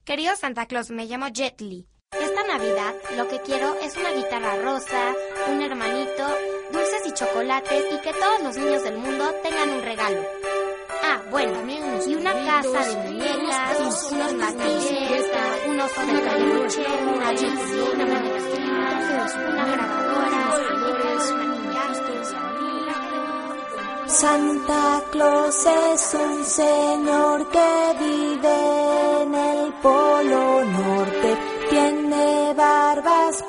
Querido Santa Claus, me llamo Jet Li. Esta Navidad lo que quiero es una guitarra rosa, un hermanito, dulces y chocolates y que todos los niños del mundo tengan un regalo. Ah, bueno, y una casa de muñecas, unos martillos, un oso de peluche, una chica, una manecillas, una grabadora, maquillajes. Santa Claus es un señor que vive en el Polo Norte, tiene barbas